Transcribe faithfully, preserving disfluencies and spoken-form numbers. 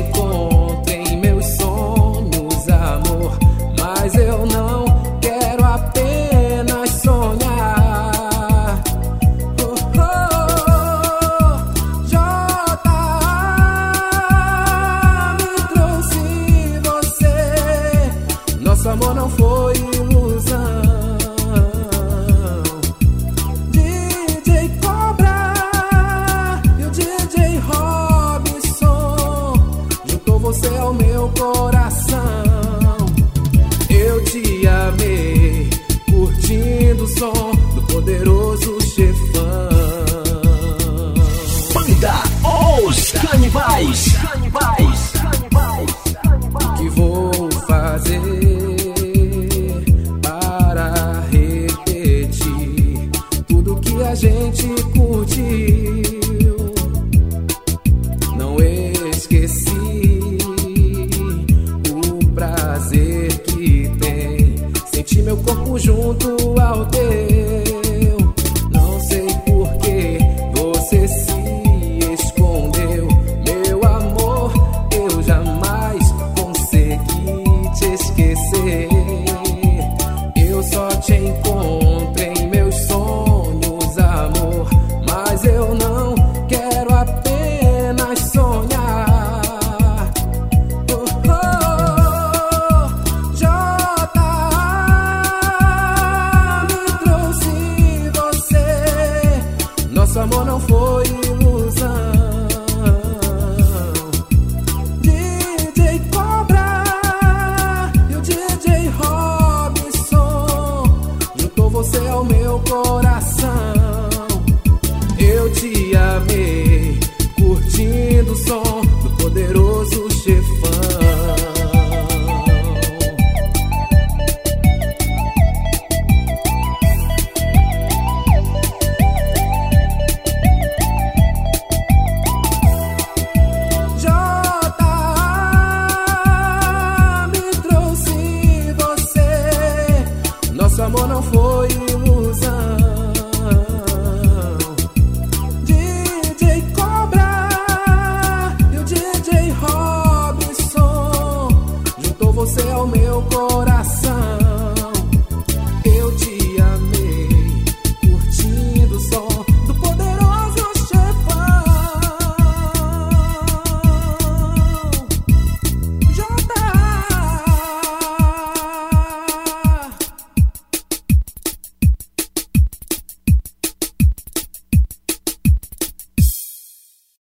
encontro em meus sonhos, amor, mas eu não quero apenas sonhar. Oh, oh, J A me trouxe você. Nosso amor não foi ilusão. D J Cobra e o D J Robson juntou você ao meu coração. Eu te amei, curtindo o som do poderoso chefão. Banda Os Canibais. Canibais. O que vou fazer para repetir tudo que a gente curtiu? Não esqueci o prazer que tem sentir meu corpo junto ao teu. Não sei por que você se escondeu, meu amor, eu jamais consegui te esquecer. Eu só te encontro em meus sonhos, amor, mas eu não quero apenas sonhar. Oh, oh, J A me trouxe você. Nosso amor não foi ilusão. D J Cobra e o D J Robson juntou você ao meu coração.